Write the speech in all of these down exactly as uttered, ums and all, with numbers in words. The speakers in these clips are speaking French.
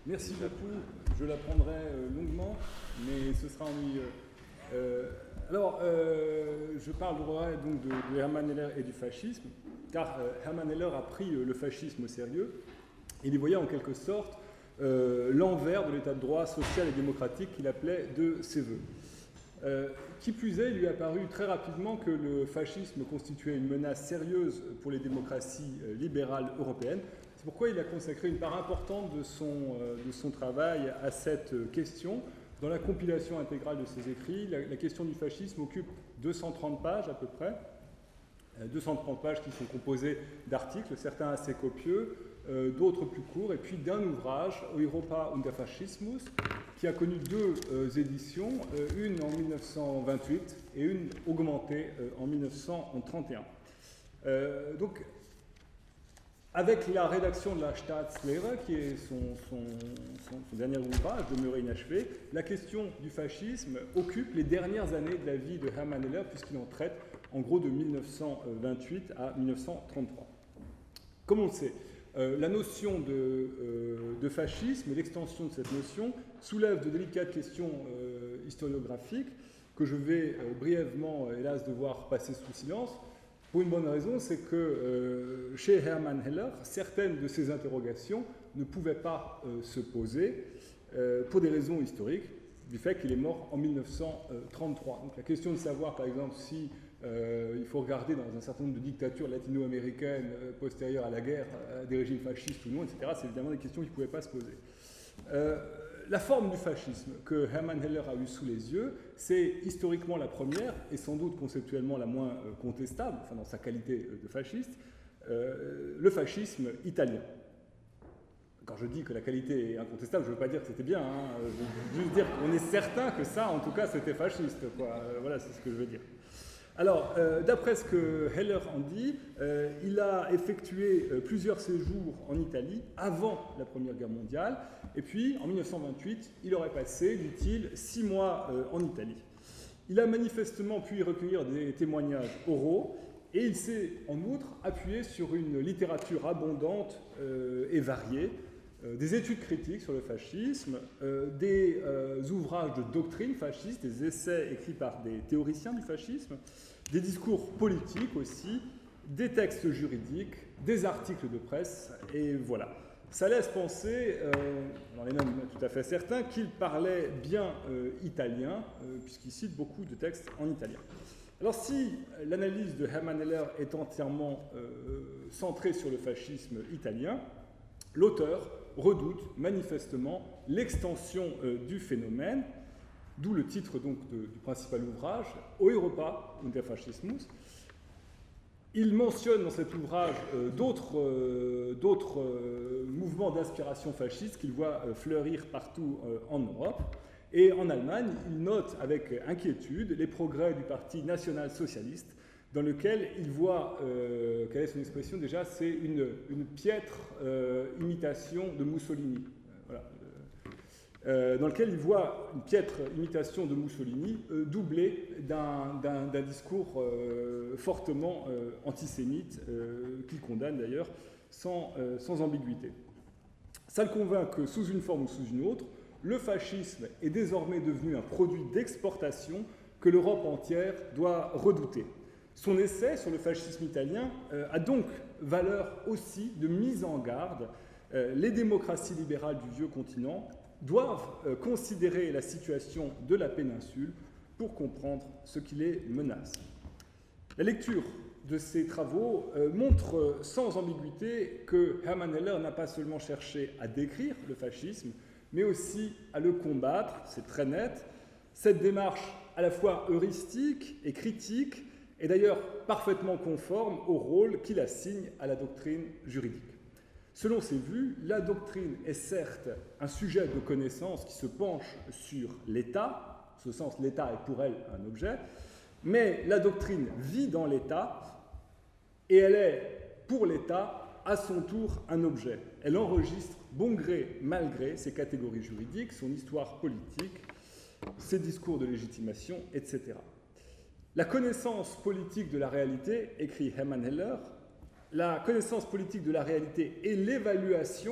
Merci beaucoup. Je l'apprendrai euh, longuement, mais ce sera ennuyeux. Euh, alors, euh, je parlerai donc de, de Hermann Heller et du fascisme, car euh, Hermann Heller a pris euh, le fascisme au sérieux. Il y voyait en quelque sorte euh, l'envers de l'état de droit social et démocratique qu'il appelait de ses voeux. Euh, qui plus est, il lui est apparu très rapidement que le fascisme constituait une menace sérieuse pour les démocraties euh, libérales européennes. C'est pourquoi il a consacré une part importante de son, euh, de son travail à cette question. Dans la compilation intégrale de ses écrits, la, la question du fascisme occupe deux cent trente pages à peu près, euh, deux cent trente pages qui sont composées d'articles, certains assez copieux, euh, d'autres plus courts, et puis d'un ouvrage, Europa und der Faschismus, qui a connu deux euh, éditions, euh, une en mille neuf cent vingt-huit et une augmentée euh, en mille neuf cent trente et un. Euh, donc, avec la rédaction de la Staatslehre, qui est son, son, son, son dernier ouvrage, demeuré inachevé, la question du fascisme occupe les dernières années de la vie de Hermann Heller, puisqu'il en traite en gros de mille neuf cent vingt-huit à mille neuf cent trente-trois. Comme on le sait, euh, la notion de, euh, de fascisme et l'extension de cette notion soulève de délicates questions euh, historiographiques que je vais euh, brièvement, hélas, devoir passer sous silence. Pour une bonne raison, c'est que euh, chez Hermann Heller, certaines de ces interrogations ne pouvaient pas euh, se poser euh, pour des raisons historiques, du fait qu'il est mort en mille neuf cent trente-trois. Donc la question de savoir, par exemple, si euh, il faut regarder dans un certain nombre de dictatures latino-américaines euh, postérieures à la guerre euh, des régimes fascistes ou non, et cetera, c'est évidemment des questions qui ne pouvaient pas se poser. Euh, La forme du fascisme que Hermann Heller a eue sous les yeux, c'est historiquement la première, et sans doute conceptuellement la moins euh, contestable, enfin dans sa qualité de fasciste, euh, le fascisme italien. Quand je dis que la qualité est incontestable, je ne veux pas dire que c'était bien, hein, je veux juste dire qu'on est certain que ça, en tout cas, c'était fasciste, quoi. Euh, voilà, c'est ce que je veux dire. Alors, euh, d'après ce que Heller en dit, euh, il a effectué euh, plusieurs séjours en Italie avant la Première Guerre mondiale, et puis en mille neuf cent vingt-huit, il aurait passé, dit-il, six mois euh, en Italie. Il a manifestement pu y recueillir des témoignages oraux, et il s'est en outre appuyé sur une littérature abondante euh, et variée, euh, des études critiques sur le fascisme, euh, des euh, ouvrages de doctrine fasciste, des essais écrits par des théoriciens du fascisme, des discours politiques aussi, des textes juridiques, des articles de presse, et voilà. Ça laisse penser, euh, on est même tout à fait certain, qu'il parlait bien euh, italien, euh, puisqu'il cite beaucoup de textes en italien. Alors si l'analyse de Hermann Heller est entièrement euh, centrée sur le fascisme italien, l'auteur redoute manifestement l'extension euh, du phénomène, d'où le titre donc, de, du principal ouvrage, Europa und der Faschismus. Il mentionne dans cet ouvrage euh, d'autres euh, euh, mouvements d'inspiration fasciste qu'il voit euh, fleurir partout euh, en Europe. Et en Allemagne, il note avec inquiétude les progrès du Parti national-socialiste, dans lequel il voit, euh, quelle est son expression déjà, c'est une, une piètre euh, imitation de Mussolini. Euh, voilà. Euh, dans lequel il voit une piètre imitation de Mussolini euh, doublée d'un, d'un, d'un discours euh, fortement euh, antisémite, euh, qu'il condamne d'ailleurs sans, euh, sans ambiguïté. Ça le convainc que sous une forme ou sous une autre, le fascisme est désormais devenu un produit d'exportation que l'Europe entière doit redouter. Son essai sur le fascisme italien euh, a donc valeur aussi de mise en garde. Euh, les démocraties libérales du vieux continent doivent euh, considérer la situation de la péninsule pour comprendre ce qui les menace. La lecture de ces travaux euh, montre euh, sans ambiguïté que Hermann Heller n'a pas seulement cherché à décrire le fascisme, mais aussi à le combattre, c'est très net. Cette démarche à la fois heuristique et critique est d'ailleurs parfaitement conforme au rôle qu'il assigne à la doctrine juridique. Selon ses vues, la doctrine est certes un sujet de connaissance qui se penche sur l'État, en ce sens l'État est pour elle un objet, mais la doctrine vit dans l'État et elle est pour l'État à son tour un objet. Elle enregistre bon gré, mal gré ses catégories juridiques, son histoire politique, ses discours de légitimation, et cetera. La connaissance politique de la réalité, écrit Hermann Heller, la connaissance politique de la réalité et l'évaluation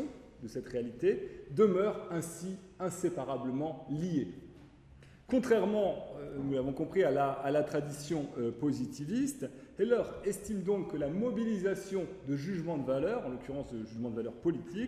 de cette réalité, demeurent ainsi inséparablement liés. Contrairement, euh, nous l'avons compris, à la, à la tradition euh, positiviste, Heller estime donc que la mobilisation de jugements de valeur, en l'occurrence de jugements de valeur politique,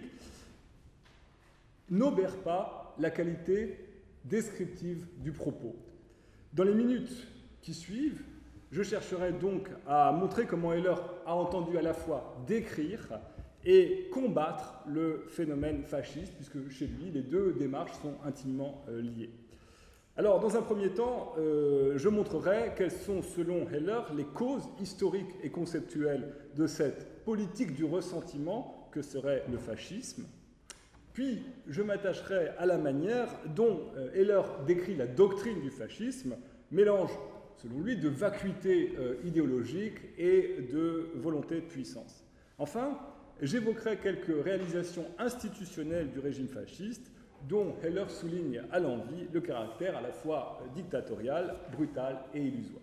n'obère pas la qualité descriptive du propos. Dans les minutes qui suivent, je chercherai donc à montrer comment Heller a entendu à la fois décrire et combattre le phénomène fasciste, puisque chez lui, les deux démarches sont intimement euh, liées. Alors, dans un premier temps, euh, je montrerai quelles sont, selon Heller, les causes historiques et conceptuelles de cette politique du ressentiment que serait le fascisme. Puis, je m'attacherai à la manière dont euh, Heller décrit la doctrine du fascisme, mélange, selon lui, de vacuité euh, idéologique et de volonté de puissance. Enfin, j'évoquerai quelques réalisations institutionnelles du régime fasciste, dont Heller souligne à l'envi le caractère à la fois dictatorial, brutal et illusoire.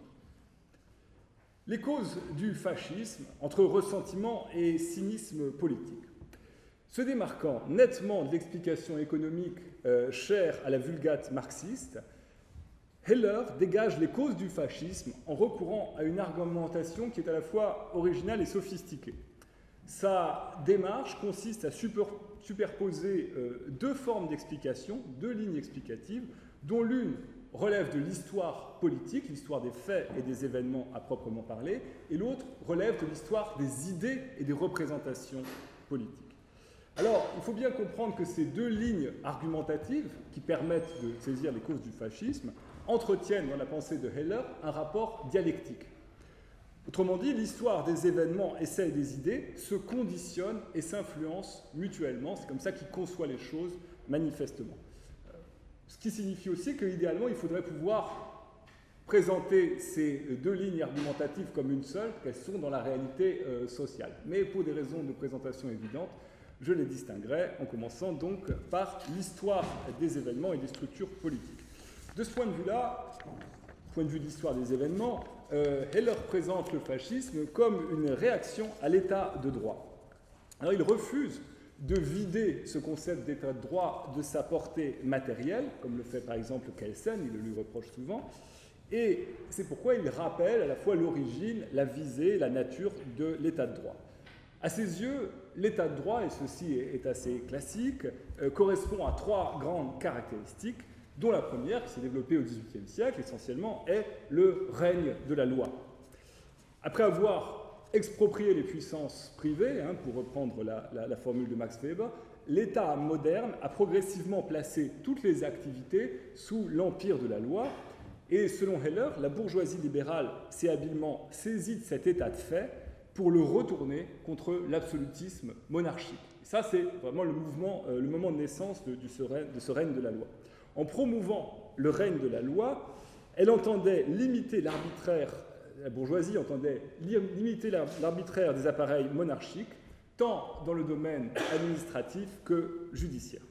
Les causes du fascisme, entre ressentiment et cynisme politique. Se démarquant nettement de l'explication économique euh, chère à la vulgate marxiste, Heller dégage les causes du fascisme en recourant à une argumentation qui est à la fois originale et sophistiquée. Sa démarche consiste à super, superposer euh, deux formes d'explication, deux lignes explicatives, dont l'une relève de l'histoire politique, l'histoire des faits et des événements à proprement parler, et l'autre relève de l'histoire des idées et des représentations politiques. Alors, il faut bien comprendre que ces deux lignes argumentatives, qui permettent de saisir les causes du fascisme, entretiennent dans la pensée de Heller un rapport dialectique. Autrement dit, l'histoire des événements et celle des idées se conditionnent et s'influencent mutuellement. C'est comme ça qu'il conçoit les choses manifestement. Ce qui signifie aussi qu'idéalement, il faudrait pouvoir présenter ces deux lignes argumentatives comme une seule, qu'elles sont dans la réalité euh, sociale. Mais pour des raisons de présentation évidentes, je les distinguerai en commençant donc par l'histoire des événements et des structures politiques. De ce point de vue-là, point de vue de l'histoire des événements, euh, Heller présente le fascisme comme une réaction à l'état de droit. Alors il refuse de vider ce concept d'état de droit de sa portée matérielle, comme le fait par exemple Kelsen, il le lui reproche souvent, et c'est pourquoi il rappelle à la fois l'origine, la visée, la nature de l'état de droit. À ses yeux, l'état de droit, et ceci est assez classique, euh, correspond à trois grandes caractéristiques, dont la première, qui s'est développée au dix-huitième siècle, essentiellement, est le règne de la loi. Après avoir exproprié les puissances privées, hein, pour reprendre la, la, la formule de Max Weber, l'État moderne a progressivement placé toutes les activités sous l'empire de la loi, et selon Heller, la bourgeoisie libérale s'est habilement saisie de cet état de fait pour le retourner contre l'absolutisme monarchique. Et ça, c'est vraiment le, mouvement, euh, le moment de naissance de, du, de ce règne de la loi. En promouvant le règne de la loi, elle entendait limiter l'arbitraire, la bourgeoisie entendait limiter l'arbitraire des appareils monarchiques, tant dans le domaine administratif que judiciaire.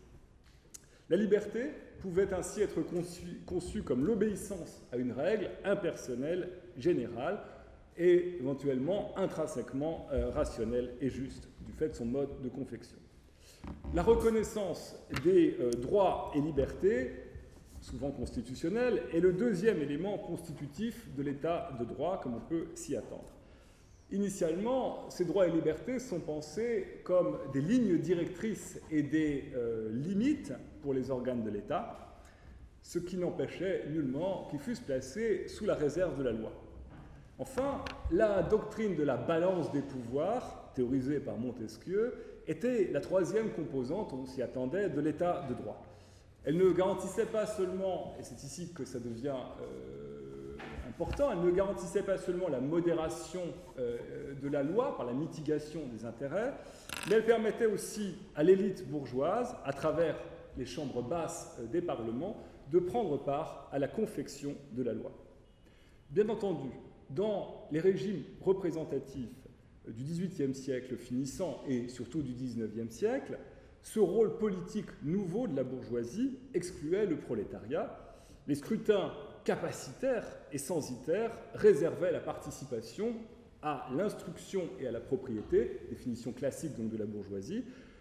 La liberté pouvait ainsi être conçue, conçue comme l'obéissance à une règle impersonnelle, générale, et éventuellement intrinsèquement euh, rationnelle et juste, du fait de son mode de confection. La reconnaissance des euh, droits et libertés, souvent constitutionnels, est le deuxième élément constitutif de l'état de droit, comme on peut s'y attendre. Initialement, ces droits et libertés sont pensés comme des lignes directrices et des euh, limites pour les organes de l'État, ce qui n'empêchait nullement qu'ils fussent placés sous la réserve de la loi. Enfin, la doctrine de la balance des pouvoirs, théorisée par Montesquieu, était la troisième composante, on s'y attendait, de l'état de droit. Elle ne garantissait pas seulement, et c'est ici que ça devient euh, important, elle ne garantissait pas seulement la modération euh, de la loi par la mitigation des intérêts, mais elle permettait aussi à l'élite bourgeoise, à travers les chambres basses euh, des parlements, de prendre part à la confection de la loi. Bien entendu, dans les régimes représentatifs du dix-huitième siècle finissant et surtout du dix-neuvième siècle, ce rôle politique nouveau de la bourgeoisie excluait le prolétariat. Les scrutins capacitaires et censitaires réservaient la participation à l'instruction et à la propriété, définition classique donc de la bourgeoisie,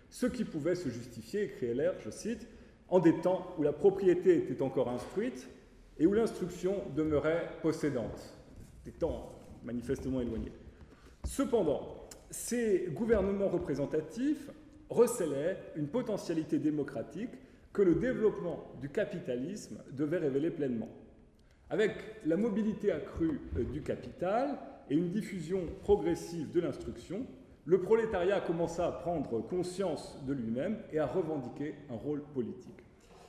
ce qui pouvait se justifier, écrit Heller, je cite, en des temps où la propriété était encore instruite et où l'instruction demeurait possédante. Des temps manifestement éloignés. Cependant, ces gouvernements représentatifs recélaient une potentialité démocratique que le développement du capitalisme devait révéler pleinement. Avec la mobilité accrue du capital et une diffusion progressive de l'instruction, le prolétariat commença à prendre conscience de lui-même et à revendiquer un rôle politique.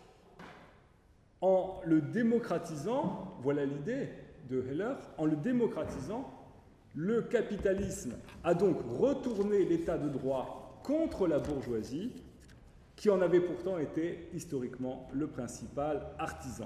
En le démocratisant, voilà l'idée de Heller, en le démocratisant, le capitalisme a donc retourné l'état de droit contre la bourgeoisie, qui en avait pourtant été historiquement le principal artisan.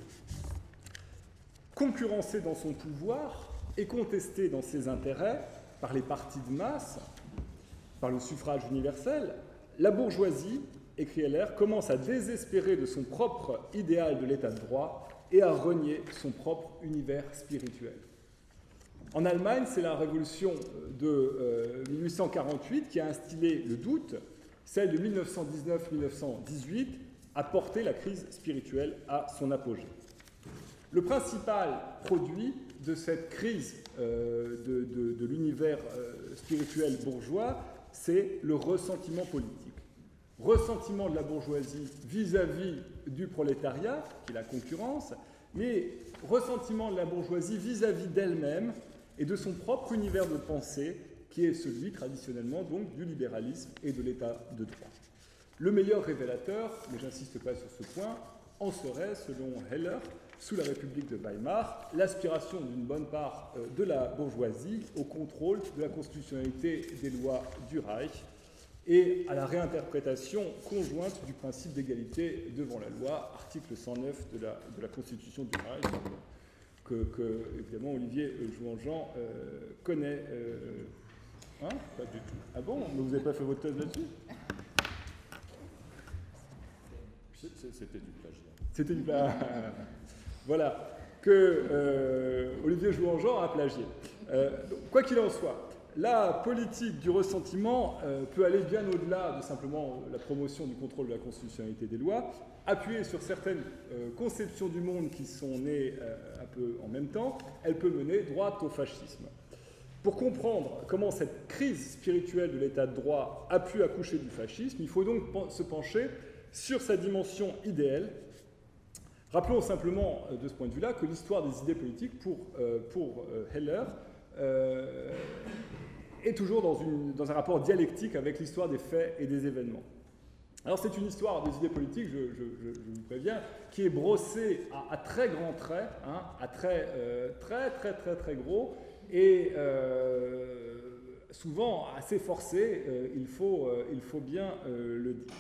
Concurrencé dans son pouvoir et contesté dans ses intérêts par les partis de masse, par le suffrage universel, la bourgeoisie, écrit Heller, commence à désespérer de son propre idéal de l'état de droit et à renier son propre univers spirituel. En Allemagne, c'est la révolution de euh, mille huit cent quarante-huit qui a instillé le doute. Celle de mille neuf cent dix-neuf mille neuf cent dix-huit a porté la crise spirituelle à son apogée. Le principal produit de cette crise euh, de, de, de l'univers euh, spirituel bourgeois, c'est le ressentiment politique. Ressentiment de la bourgeoisie vis-à-vis du prolétariat, qui est la concurrence, mais ressentiment de la bourgeoisie vis-à-vis d'elle-même et de son propre univers de pensée, qui est celui traditionnellement donc du libéralisme et de l'état de droit. Le meilleur révélateur, mais j'insiste pas sur ce point, en serait, selon Heller, sous la République de Weimar, l'aspiration d'une bonne part de la bourgeoisie au contrôle de la constitutionnalité des lois du Reich et à la réinterprétation conjointe du principe d'égalité devant la loi, article cent neuf de la, de la Constitution du Reich, que, que évidemment Olivier Jouan-Jean euh, connaît. Euh, hein Pas du tout. Ah bon? Mais vous n'avez pas fait votre thèse là-dessus? C'était du plagiat. C'était du plagiat. Voilà, que euh, Olivier Jouan-Jean a plagié. Euh, quoi qu'il en soit, la politique du ressentiment euh, peut aller bien au-delà de simplement la promotion du contrôle de la constitutionnalité des lois, appuyée sur certaines euh, conceptions du monde qui sont nées euh, un peu en même temps, elle peut mener droit au fascisme. Pour comprendre comment cette crise spirituelle de l'état de droit a pu accoucher du fascisme, il faut donc se pencher sur sa dimension idéale. Rappelons simplement de ce point de vue-là que l'histoire des idées politiques pour, euh, pour euh, Heller euh, est toujours dans, une, dans un rapport dialectique avec l'histoire des faits et des événements. Alors c'est une histoire des idées politiques, je, je, je, je vous préviens, qui est brossée à, à très grands traits, hein, à très, euh, très très très très gros, et euh, souvent assez forcée, euh, il, faut, euh, il faut bien euh, le dire.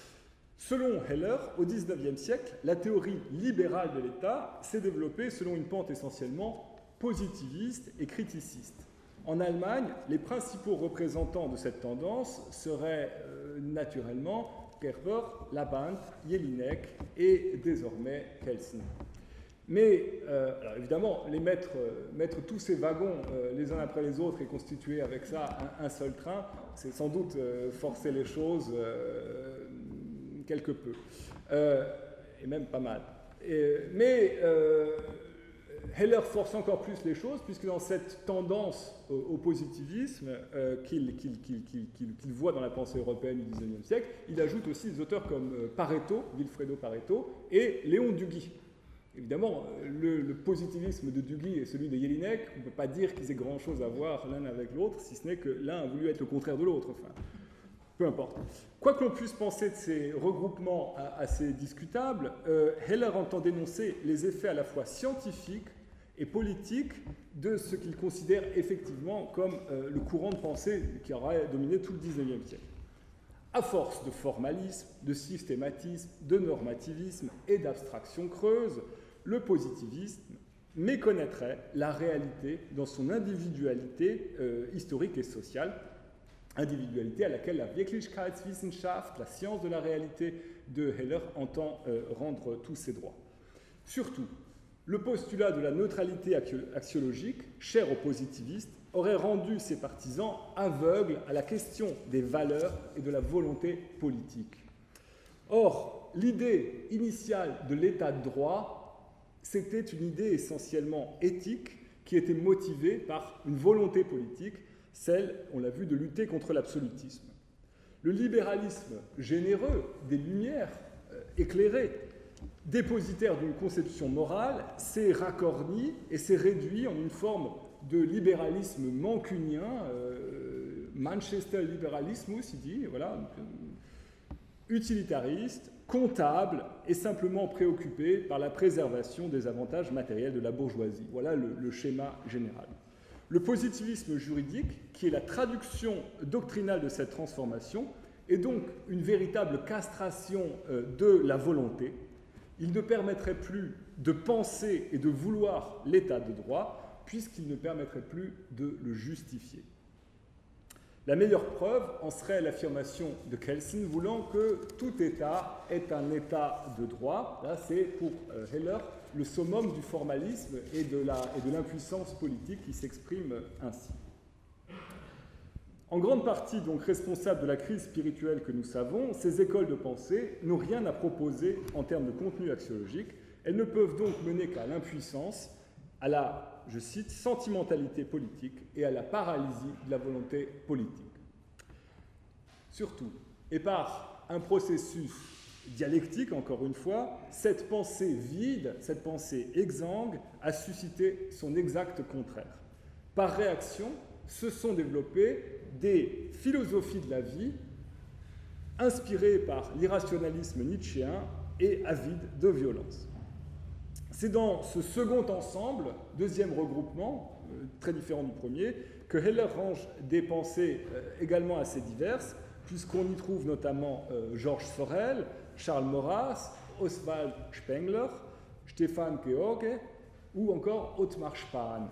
Selon Heller, au dix-neuvième siècle, la théorie libérale de l'État s'est développée selon une pente essentiellement positiviste et criticiste. En Allemagne, les principaux représentants de cette tendance seraient euh, naturellement Gerber, Laband, Jelinek et désormais Kelsen. Mais, euh, alors évidemment, les mettre, euh, mettre tous ces wagons euh, les uns après les autres et constituer avec ça un, un seul train, c'est sans doute euh, forcer les choses euh, quelque peu, euh, et même pas mal. Et, mais euh, Heller force encore plus les choses, puisque dans cette tendance au, au positivisme euh, qu'il qu'il, qu'il, qu'il, qu'il, qu'il voit dans la pensée européenne du dix-neuvième siècle, il ajoute aussi des auteurs comme Pareto, Vilfredo Pareto, et Léon Duguy. Évidemment, le, le positivisme de Duguy et celui de Jelinek, on ne peut pas dire qu'ils aient grand-chose à voir l'un avec l'autre, si ce n'est que l'un a voulu être le contraire de l'autre. Enfin, peu importe. Quoi que l'on puisse penser de ces regroupements assez discutables, euh, Heller entend dénoncer les effets à la fois scientifiques et politiques de ce qu'il considère effectivement comme euh, le courant de pensée qui aurait dominé tout le dix-neuvième siècle. À force de formalisme, de systématisme, de normativisme et d'abstraction creuse, le positivisme méconnaîtrait la réalité dans son individualité euh, historique et sociale, individualité à laquelle la Wirklichkeitswissenschaft, la science de la réalité de Heller, entend euh, rendre tous ses droits. Surtout, le postulat de la neutralité axiologique, cher aux positivistes, aurait rendu ses partisans aveugles à la question des valeurs et de la volonté politique. Or, l'idée initiale de l'état de droit, c'était une idée essentiellement éthique qui était motivée par une volonté politique, celle, on l'a vu, de lutter contre l'absolutisme. Le libéralisme généreux des Lumières, euh, éclairé, dépositaire d'une conception morale, s'est racorni et s'est réduit en une forme de libéralisme mancunien, euh, Manchester Liberalismus, il dit, voilà, utilitariste, comptable et simplement préoccupé par la préservation des avantages matériels de la bourgeoisie. Voilà le, le schéma général. Le positivisme juridique, qui est la traduction doctrinale de cette transformation, est donc une véritable castration euh, de la volonté. Il ne permettrait plus de penser et de vouloir l'état de droit, puisqu'il ne permettrait plus de le justifier. La meilleure preuve en serait l'affirmation de Kelsen voulant que tout État est un État de droit. Là, c'est pour euh, Heller le summum du formalisme et de, la, et de l'impuissance politique qui s'exprime ainsi. En grande partie donc responsables de la crise spirituelle que nous savons, ces écoles de pensée n'ont rien à proposer en termes de contenu axiologique. Elles ne peuvent donc mener qu'à l'impuissance, à la, je cite, sentimentalité politique et à la paralysie de la volonté politique. Surtout, et par un processus dialectique, encore une fois, cette pensée vide, cette pensée exsangue, a suscité son exact contraire. Par réaction, se sont développées des philosophies de la vie inspirées par l'irrationalisme nietzschéen et avides de violence. C'est dans ce second ensemble, deuxième regroupement, euh, très différent du premier, que Heller range des pensées euh, également assez diverses, puisqu'on y trouve notamment euh, Georges Sorel, Charles Maurras, Oswald Spengler, Stefan George ou encore Ottmar Spahn.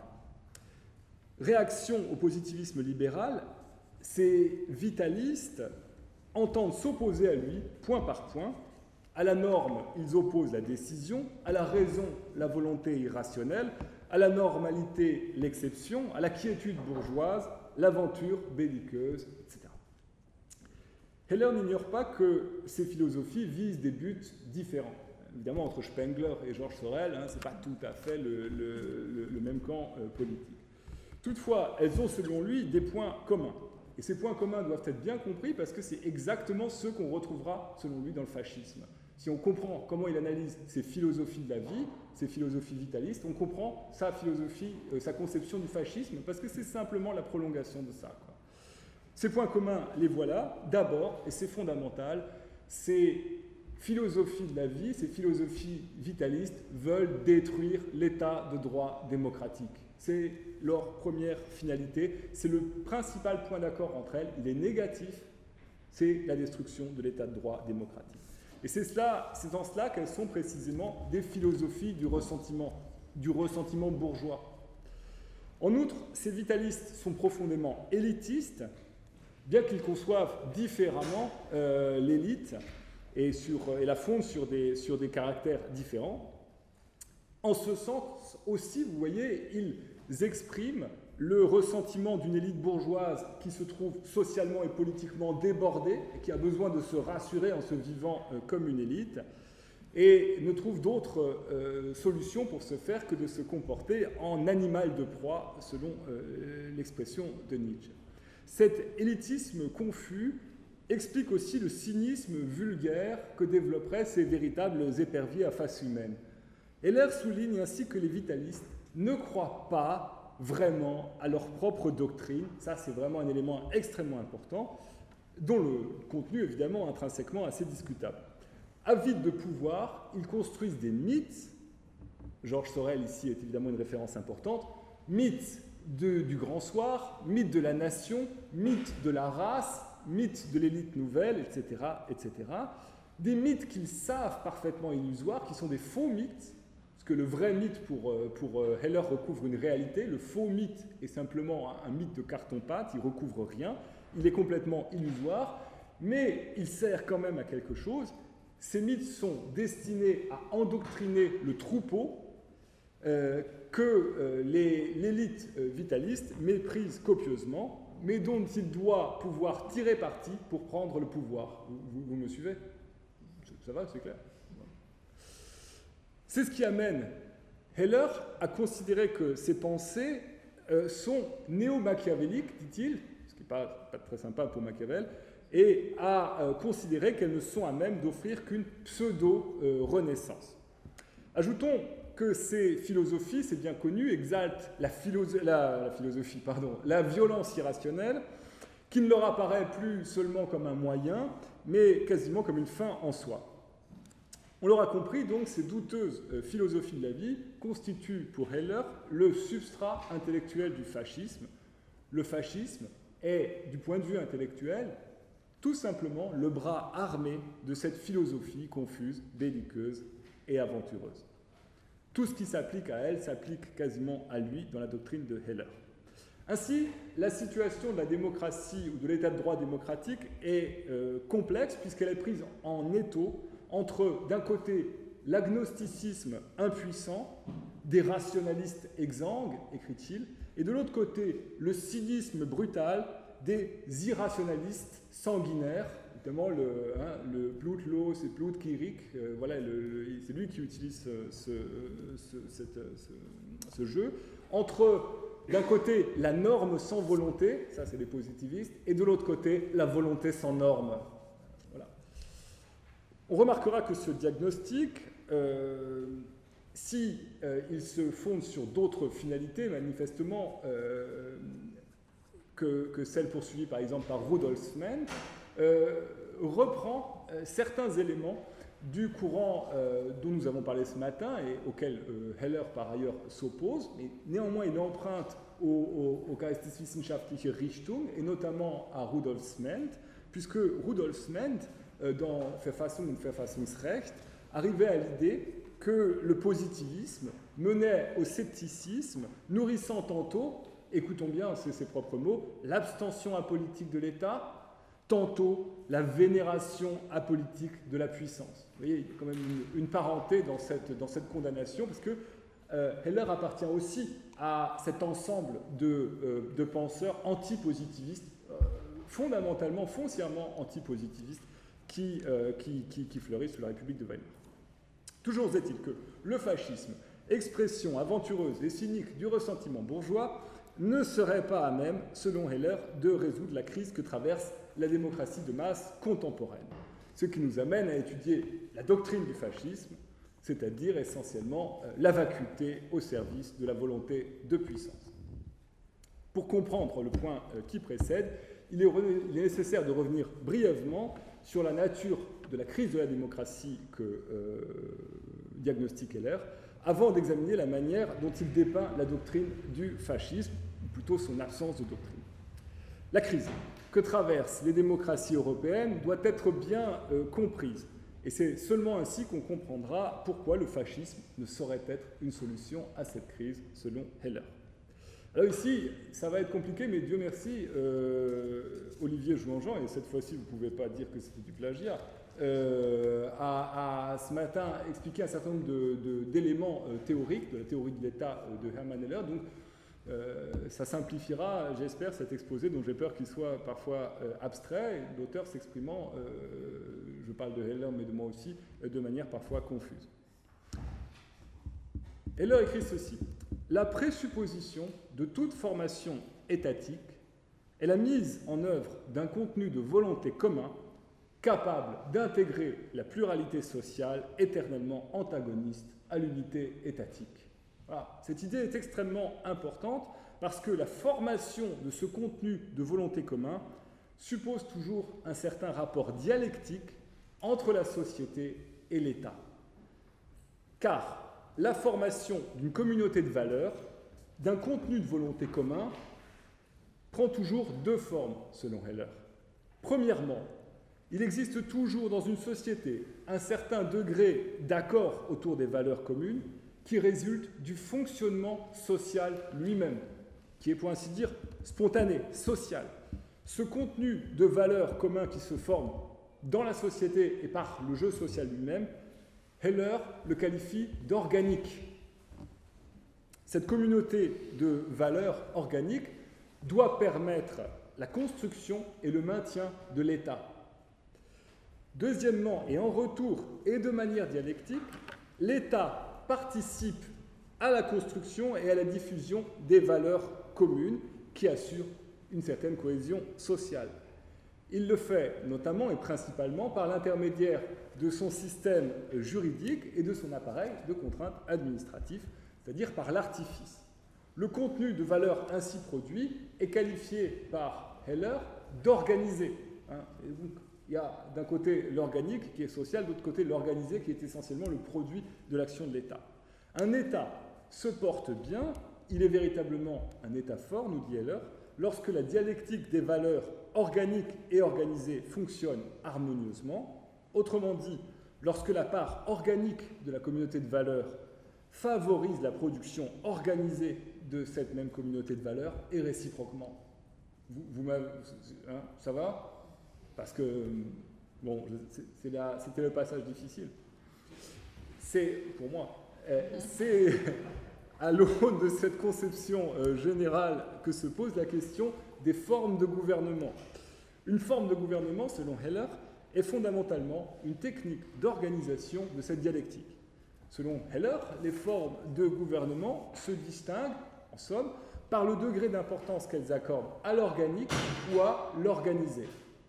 Réaction au positivisme libéral, ces vitalistes entendent s'opposer à lui, point par point. À la norme, ils opposent la décision, à la raison, la volonté irrationnelle, à la normalité, l'exception, à la quiétude bourgeoise, l'aventure belliqueuse, et cetera. Heller n'ignore pas que ces philosophies visent des buts différents. Évidemment, entre Spengler et Georges Sorel, hein, ce n'est pas tout à fait le, le, le, le même camp euh, politique. Toutefois, elles ont, selon lui, des points communs. Et ces points communs doivent être bien compris parce que c'est exactement ceux qu'on retrouvera, selon lui, dans le fascisme. Si on comprend comment il analyse ces philosophies de la vie, ces philosophies vitalistes, on comprend sa philosophie, euh, sa conception du fascisme, parce que c'est simplement la prolongation de ça, quoi. Ces points communs, les voilà. D'abord, et c'est fondamental, ces philosophies de la vie, ces philosophies vitalistes veulent détruire l'état de droit démocratique. C'est leur première finalité, c'est le principal point d'accord entre elles, il est négatif, c'est la destruction de l'état de droit démocratique. Et c'est, cela, c'est dans cela qu'elles sont précisément des philosophies du ressentiment, du ressentiment bourgeois. En outre, ces vitalistes sont profondément élitistes, bien qu'ils conçoivent différemment euh, l'élite et, sur, et la fondent sur des, sur des caractères différents. En ce sens aussi, vous voyez, ils expriment le ressentiment d'une élite bourgeoise qui se trouve socialement et politiquement débordée et qui a besoin de se rassurer en se vivant euh, comme une élite et ne trouve d'autre euh, solution pour ce faire que de se comporter en animal de proie, selon euh, l'expression de Nietzsche. Cet élitisme confus explique aussi le cynisme vulgaire que développeraient ces véritables éperviers à face humaine. Heller souligne ainsi que les vitalistes ne croient pas vraiment à leur propre doctrine, ça c'est vraiment un élément extrêmement important, dont le contenu est évidemment intrinsèquement assez discutable. Avides de pouvoir, ils construisent des mythes, Georges Sorel ici est évidemment une référence importante, mythes de, du grand soir, mythes de la nation, mythes de la race, mythes de l'élite nouvelle, et cetera, et cetera. Des mythes qu'ils savent parfaitement illusoires, qui sont des faux mythes, parce que le vrai mythe pour, pour Heller recouvre une réalité, le faux mythe est simplement un mythe de carton-pâte, il ne recouvre rien, il est complètement illusoire, mais il sert quand même à quelque chose. Ces mythes sont destinés à endoctriner le troupeau, euh, que euh, les, l'élite euh, vitaliste méprise copieusement, mais dont il doit pouvoir tirer parti pour prendre le pouvoir. Vous, vous, vous me suivez? Ça va, c'est clair? C'est ce qui amène Heller à considérer que ses pensées euh, sont néo-machiavéliques, dit-il, ce qui n'est pas, pas très sympa pour Machiavel, et à euh, considérer qu'elles ne sont à même d'offrir qu'une pseudo-renaissance. Euh, Ajoutons que ces philosophies, c'est bien connu, exaltent la, philosoph- la, la philosophie, pardon, la violence irrationnelle, qui ne leur apparaît plus seulement comme un moyen, mais quasiment comme une fin en soi. On l'aura compris, donc, ces douteuses euh, philosophies de la vie constituent pour Heller le substrat intellectuel du fascisme. Le fascisme est, du point de vue intellectuel, tout simplement le bras armé de cette philosophie confuse, belliqueuse et aventureuse. Tout ce qui s'applique à elle s'applique quasiment à lui dans la doctrine de Heller. Ainsi, la situation de la démocratie ou de l'état de droit démocratique est euh, complexe puisqu'elle est prise en étau entre, d'un côté, l'agnosticisme impuissant, des rationalistes exsangues, écrit-il, et de l'autre côté, le cynisme brutal des irrationalistes sanguinaires, notamment le, hein, le Blutlos et Blutkierig, euh, voilà, le, le, c'est lui qui utilise ce, ce, cette, ce, ce jeu, entre, d'un côté, la norme sans volonté, ça c'est les positivistes, et de l'autre côté, la volonté sans norme. Voilà. On remarquera que ce diagnostic, euh, si euh, il se fonde sur d'autres finalités, manifestement, euh, que, que celles poursuivies par exemple par Rudolf Mendt, euh, reprend euh, certains éléments du courant euh, dont nous avons parlé ce matin et auquel euh, Heller par ailleurs s'oppose, mais néanmoins il emprunte au, au, au Geisteswissenschaftliche Richtung et notamment à Rudolf Mendt, puisque Rudolf Mendt, euh, dans Verfassung und Verfassungsrecht, arrivait à l'idée que le positivisme menait au scepticisme, nourrissant tantôt, écoutons bien, c'est ses propres mots, l'abstention apolitique de l'État, tantôt la vénération apolitique de la puissance. Vous voyez, il y a quand même une, une parenté dans cette, dans cette condamnation, parce que euh, Heller appartient aussi à cet ensemble de, euh, de penseurs antipositivistes, euh, fondamentalement, foncièrement antipositivistes, qui, euh, qui, qui, qui fleurissent sous la République de Weimar. Toujours est-il que le fascisme, expression aventureuse et cynique du ressentiment bourgeois, ne serait pas à même, selon Heller, de résoudre la crise que traverse la démocratie de masse contemporaine. Ce qui nous amène à étudier la doctrine du fascisme, c'est-à-dire essentiellement la vacuité au service de la volonté de puissance. Pour comprendre le point qui précède, il est, il est nécessaire de revenir brièvement sur la nature de la crise de la démocratie que euh, diagnostique Heller, avant d'examiner la manière dont il dépeint la doctrine du fascisme, ou plutôt son absence de doctrine. La crise que traversent les démocraties européennes doit être bien euh, comprise, et c'est seulement ainsi qu'on comprendra pourquoi le fascisme ne saurait être une solution à cette crise, selon Heller. Alors ici, ça va être compliqué, mais Dieu merci, euh, Olivier Jouanjean, et cette fois-ci vous ne pouvez pas dire que c'était du plagiat, Euh, a, a ce matin expliqué un certain nombre de, de, d'éléments euh, théoriques de la théorie de l'État euh, de Hermann Heller. Donc, euh, ça simplifiera, j'espère, cet exposé dont j'ai peur qu'il soit parfois euh, abstrait, l'auteur s'exprimant, euh, je parle de Heller, mais de moi aussi, euh, de manière parfois confuse. Heller écrit ceci: la présupposition de toute formation étatique est la mise en œuvre d'un contenu de volonté commun capable d'intégrer la pluralité sociale éternellement antagoniste à l'unité étatique. Voilà. Cette idée est extrêmement importante parce que la formation de ce contenu de volonté commun suppose toujours un certain rapport dialectique entre la société et l'État. Car la formation d'une communauté de valeurs, d'un contenu de volonté commun, prend toujours deux formes, selon Heller. Premièrement, il existe toujours dans une société un certain degré d'accord autour des valeurs communes qui résulte du fonctionnement social lui-même, qui est pour ainsi dire spontané, social. Ce contenu de valeurs communs qui se forme dans la société et par le jeu social lui-même, Heller le qualifie d'organique. Cette communauté de valeurs organiques doit permettre la construction et le maintien de l'État. Deuxièmement, et en retour et de manière dialectique, l'État participe à la construction et à la diffusion des valeurs communes qui assurent une certaine cohésion sociale. Il le fait notamment et principalement par l'intermédiaire de son système juridique et de son appareil de contraintes administratives, c'est-à-dire par l'artifice. Le contenu de valeur ainsi produit est qualifié par Heller d'organisé. Hein, et donc, il y a d'un côté l'organique qui est social, de l'autre côté l'organisé qui est essentiellement le produit de l'action de l'État. Un État se porte bien, il est véritablement un État fort, nous dit Heller, lorsque la dialectique des valeurs organiques et organisées fonctionne harmonieusement. Autrement dit, lorsque la part organique de la communauté de valeurs favorise la production organisée de cette même communauté de valeurs et réciproquement. Vous, vous m'avez, hein, ça va ? Parce que, bon, c'est, c'est la, c'était le passage difficile. C'est, pour moi, euh, c'est à l'aune de cette conception euh, générale que se pose la question des formes de gouvernement. Une forme de gouvernement, selon Heller, est fondamentalement une technique d'organisation de cette dialectique. Selon Heller, les formes de gouvernement se distinguent, en somme, par le degré d'importance qu'elles accordent à l'organique ou à l'organisé.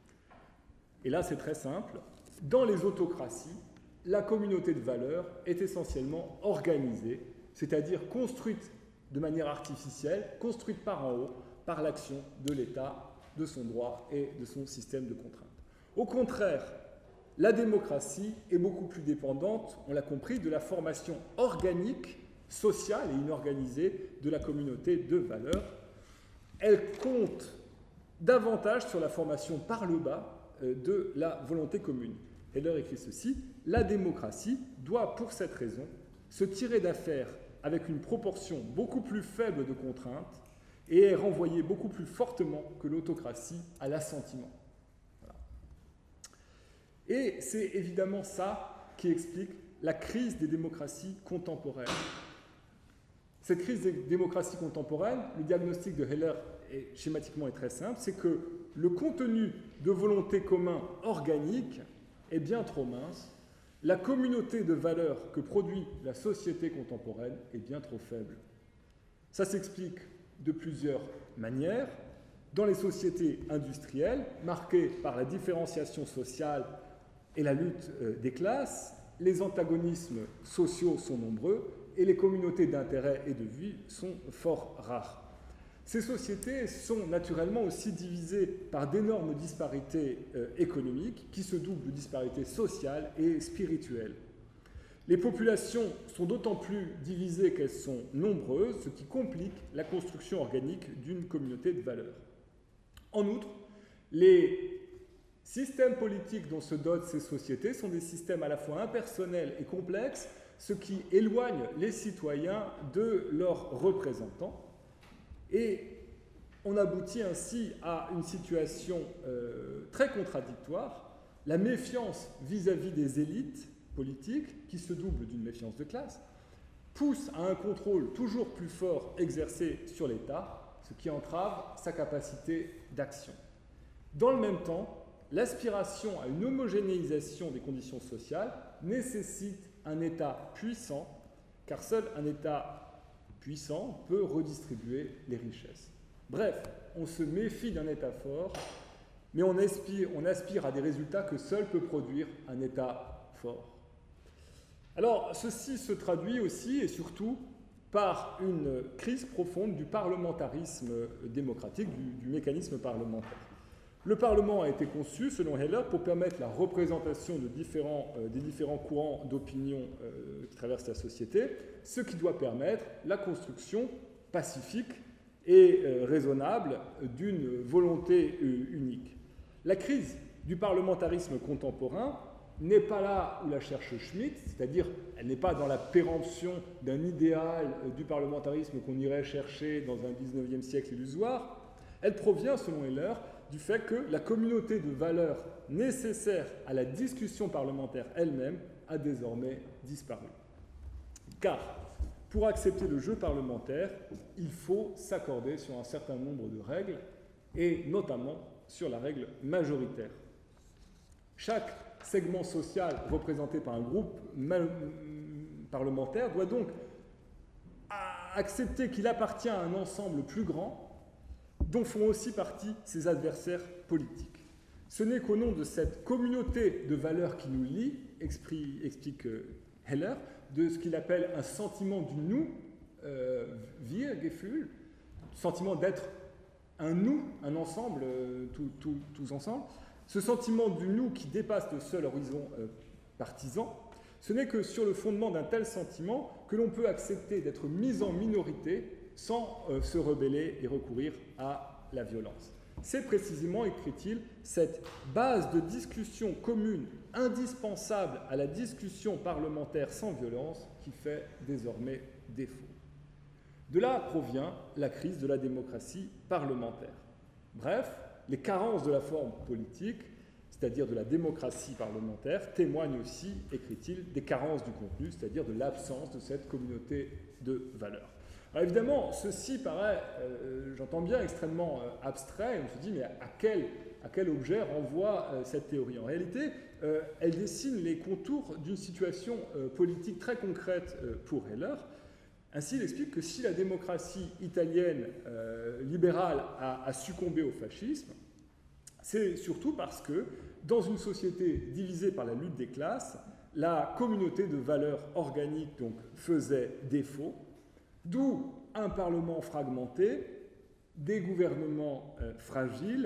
Et là, c'est très simple. Dans les autocraties, la communauté de valeurs est essentiellement organisée, c'est-à-dire construite de manière artificielle, construite par en haut, par l'action de l'État, de son droit et de son système de contraintes. Au contraire, la démocratie est beaucoup plus dépendante, on l'a compris, de la formation organique, sociale et inorganisée de la communauté de valeurs. Elle compte davantage sur la formation par le bas de la volonté commune. Heller écrit ceci: la démocratie doit, pour cette raison, se tirer d'affaire avec une proportion beaucoup plus faible de contraintes et est renvoyée beaucoup plus fortement que l'autocratie à l'assentiment. Voilà. Et c'est évidemment ça qui explique la crise des démocraties contemporaines. Cette crise des démocraties contemporaines, le diagnostic de Heller est, schématiquement est très simple, c'est que le contenu de volonté commun organique est bien trop mince, la communauté de valeurs que produit la société contemporaine est bien trop faible. Ça s'explique de plusieurs manières. Dans les sociétés industrielles, marquées par la différenciation sociale et la lutte des classes, les antagonismes sociaux sont nombreux et les communautés d'intérêt et de vie sont fort rares. Ces sociétés sont naturellement aussi divisées par d'énormes disparités euh, économiques qui se doublent de disparités sociales et spirituelles. Les populations sont d'autant plus divisées qu'elles sont nombreuses, ce qui complique la construction organique d'une communauté de valeurs. En outre, les systèmes politiques dont se dotent ces sociétés sont des systèmes à la fois impersonnels et complexes, ce qui éloigne les citoyens de leurs représentants. Et on aboutit ainsi à une situation euh, très contradictoire, la méfiance vis-à-vis des élites politiques, qui se double d'une méfiance de classe, pousse à un contrôle toujours plus fort exercé sur l'État, ce qui entrave sa capacité d'action. Dans le même temps, l'aspiration à une homogénéisation des conditions sociales nécessite un État puissant, car seul un État puissant peut redistribuer les richesses. Bref, on se méfie d'un État fort, mais on aspire, on aspire à des résultats que seul peut produire un État fort. Alors, ceci se traduit aussi et surtout par une crise profonde du parlementarisme démocratique, du, du mécanisme parlementaire. Le Parlement a été conçu, selon Heller, pour permettre la représentation de différents, euh, des différents courants d'opinion euh, qui traversent la société, ce qui doit permettre la construction pacifique et euh, raisonnable d'une volonté euh, unique. La crise du parlementarisme contemporain n'est pas là où la cherche Schmitt, c'est-à-dire elle n'est pas dans la péremption d'un idéal euh, du parlementarisme qu'on irait chercher dans un dix-neuvième siècle illusoire. Elle provient, selon Heller, du fait que la communauté de valeurs nécessaire à la discussion parlementaire elle-même a désormais disparu. Car, pour accepter le jeu parlementaire, il faut s'accorder sur un certain nombre de règles, et notamment sur la règle majoritaire. Chaque segment social représenté par un groupe parlementaire doit donc accepter qu'il appartient à un ensemble plus grand, dont font aussi partie ses adversaires politiques. Ce n'est qu'au nom de cette communauté de valeurs qui nous lie, explique Heller, de ce qu'il appelle un sentiment du nous, euh, Wir-Gefühl, sentiment d'être un nous, un ensemble, euh, tout, tout, tous ensemble. Ce sentiment du nous qui dépasse le seul horizon euh, partisan, ce n'est que sur le fondement d'un tel sentiment que l'on peut accepter d'être mis en minorité sans euh, se rebeller et recourir à la violence. C'est précisément, écrit-il, cette base de discussion commune indispensable à la discussion parlementaire sans violence qui fait désormais défaut. De là provient la crise de la démocratie parlementaire. Bref, les carences de la forme politique, c'est-à-dire de la démocratie parlementaire, témoignent aussi, écrit-il, des carences du contenu, c'est-à-dire de l'absence de cette communauté de valeurs. Alors évidemment, ceci paraît, euh, j'entends bien, extrêmement euh, abstrait, et on se dit, mais à quel, à quel objet renvoie euh, cette théorie? En réalité, euh, elle dessine les contours d'une situation euh, politique très concrète euh, pour Heller. Ainsi, il explique que si la démocratie italienne euh, libérale a, a succombé au fascisme, c'est surtout parce que, dans une société divisée par la lutte des classes, la communauté de valeurs organiques donc, faisait défaut, d'où un parlement fragmenté, des gouvernements euh, fragiles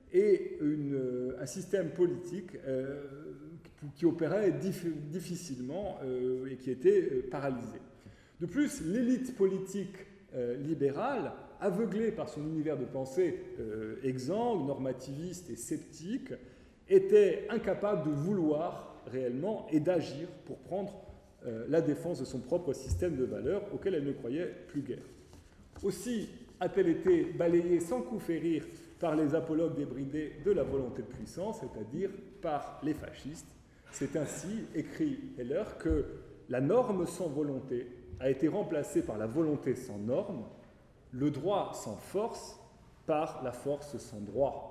et une, euh, un système politique euh, qui opérait dif difficilement euh, et qui était euh, paralysé. De plus, l'élite politique euh, libérale, aveuglée par son univers de pensée euh, exsangue, normativiste et sceptique, était incapable de vouloir réellement et d'agir pour prendre euh, la défense de son propre système de valeurs auquel elle ne croyait plus guère. Aussi a-t-elle été balayée sans coup férir par les apologues débridés de la volonté de puissance, c'est-à-dire par les fascistes. C'est ainsi, écrit Heller, que la norme sans volonté a été remplacée par la volonté sans norme, le droit sans force par la force sans droit.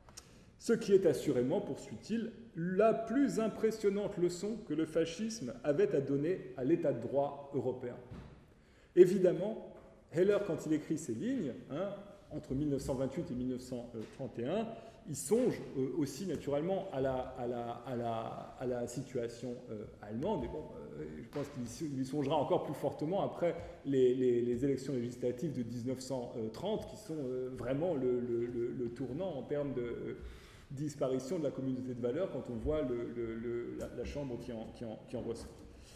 Ce qui est assurément, poursuit-il, la plus impressionnante leçon que le fascisme avait à donner à l'état de droit européen. Évidemment, Heller, quand il écrit ces lignes, hein, entre mille neuf cent vingt-huit et mille neuf cent trente et un, il songe euh, aussi naturellement à la, à la, à la, à la situation euh, allemande. Et bon, euh, je pense qu'il y songera encore plus fortement après les, les, les élections législatives de mille neuf cent trente, qui sont euh, vraiment le, le, le, le tournant en termes de euh, disparition de la communauté de valeurs quand on voit le, le, le, la, la Chambre qui en, qui en, qui en ressort.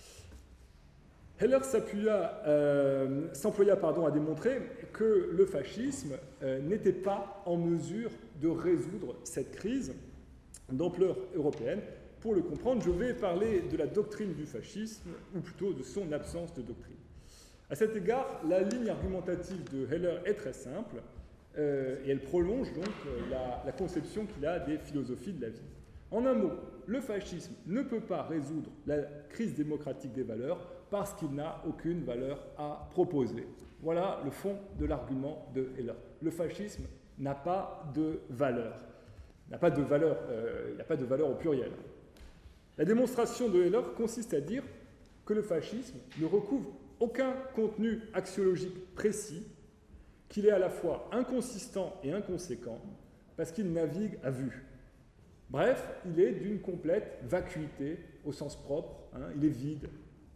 Heller s'employa euh, à démontrer que le fascisme euh, n'était pas en mesure de résoudre cette crise d'ampleur européenne. Pour le comprendre, je vais parler de la doctrine du fascisme, ou plutôt de son absence de doctrine. À cet égard, la ligne argumentative de Heller est très simple, euh, et elle prolonge donc la, la conception qu'il a des philosophies de la vie. En un mot, le fascisme ne peut pas résoudre la crise démocratique des valeurs parce qu'il n'a aucune valeur à proposer. Voilà le fond de l'argument de Heller. Le fascisme n'a pas de valeur. Il n'a pas de valeur, euh, il n'a pas de valeur au pluriel. La démonstration de Heller consiste à dire que le fascisme ne recouvre aucun contenu axiologique précis, qu'il est à la fois inconsistant et inconséquent, parce qu'il navigue à vue. Bref, il est d'une complète vacuité au sens propre, hein, il est vide.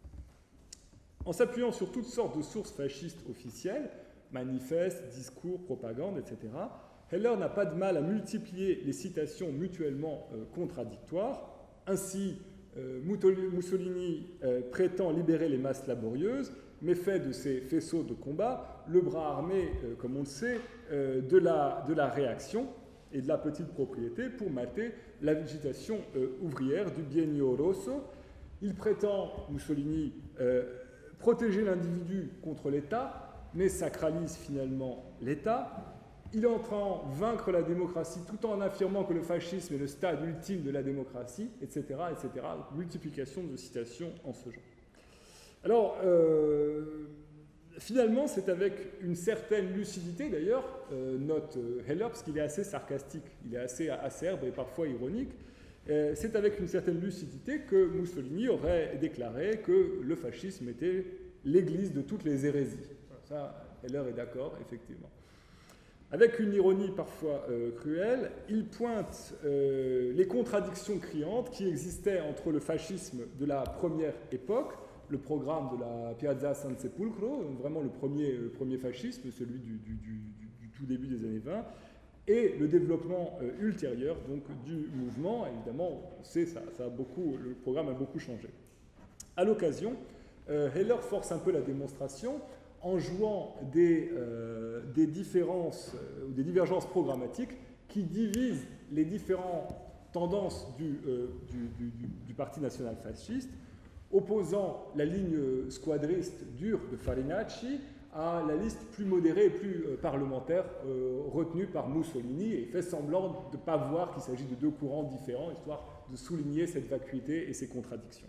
En s'appuyant sur toutes sortes de sources fascistes officielles, manifestes, discours, propagande, et cetera, Heller n'a pas de mal à multiplier les citations mutuellement euh, contradictoires. Ainsi, euh, Mussolini euh, prétend libérer les masses laborieuses, mais fait de ces faisceaux de combat le bras armé, euh, comme on le sait, euh, de, la, de la réaction et de la petite propriété pour mater l'agitation euh, ouvrière du Biennio Rosso. Il prétend, Mussolini, euh, protéger l'individu contre l'État, mais sacralise finalement l'État. Il entend vaincre la démocratie tout en affirmant que le fascisme est le stade ultime de la démocratie, et cetera, et cetera. Multiplication de citations en ce genre. Alors, euh, finalement, c'est avec une certaine lucidité, d'ailleurs, euh, note euh, Heller, parce qu'il est assez sarcastique, il est assez acerbe et parfois ironique, euh, c'est avec une certaine lucidité que Mussolini aurait déclaré que le fascisme était l'église de toutes les hérésies. Ça, Heller est d'accord, effectivement. Avec une ironie parfois euh, cruelle, il pointe euh, les contradictions criantes qui existaient entre le fascisme de la première époque, le programme de la Piazza San Sepolcro, vraiment le premier, le premier fascisme, celui du, du, du, du tout début des années vingt, et le développement euh, ultérieur donc, du mouvement. Évidemment, on sait, ça, ça a beaucoup, le programme a beaucoup changé. À l'occasion, euh, Heller force un peu la démonstration en jouant des, euh, des différences euh, ou des divergences programmatiques qui divisent les différentes tendances du, euh, du, du, du Parti national fasciste, opposant la ligne squadriste dure de Farinacci à la liste plus modérée et plus euh, parlementaire euh, retenue par Mussolini, et fait semblant de ne pas voir qu'il s'agit de deux courants différents, histoire de souligner cette vacuité et ces contradictions.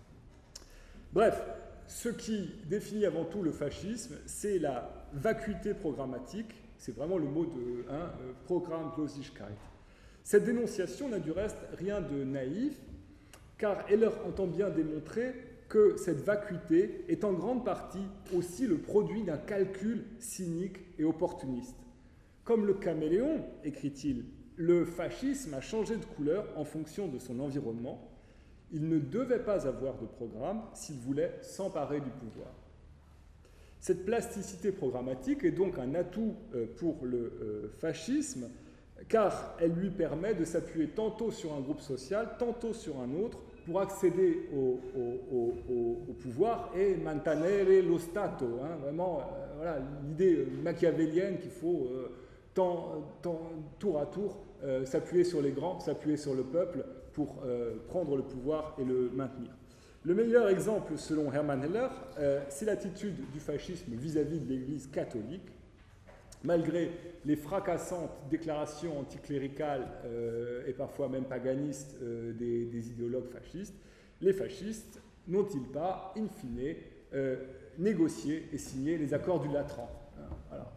Bref, ce qui définit avant tout le fascisme, c'est la vacuité programmatique, c'est vraiment le mot de hein, Programmlosigkeit. Cette dénonciation n'a du reste rien de naïf, car Heller entend bien démontrer que cette vacuité est en grande partie aussi le produit d'un calcul cynique et opportuniste. Comme le caméléon, écrit-il, le fascisme a changé de couleur en fonction de son environnement. Il ne devait pas avoir de programme s'il voulait s'emparer du pouvoir. Cette plasticité programmatique est donc un atout pour le fascisme, car elle lui permet de s'appuyer tantôt sur un groupe social, tantôt sur un autre, pour accéder au, au, au, au pouvoir et mantenere lo Stato. Hein, vraiment, euh, voilà, l'idée machiavélienne qu'il faut euh, tant, tant, tour à tour euh, s'appuyer sur les grands, s'appuyer sur le peuple pour euh, prendre le pouvoir et le maintenir. Le meilleur exemple, selon Hermann Heller, euh, c'est l'attitude du fascisme vis-à-vis de l'Église catholique. Malgré les fracassantes déclarations anticléricales euh, et parfois même paganistes euh, des, des idéologues fascistes, les fascistes n'ont-ils pas, in fine, euh, négocié et signé les accords du Latran. Voilà.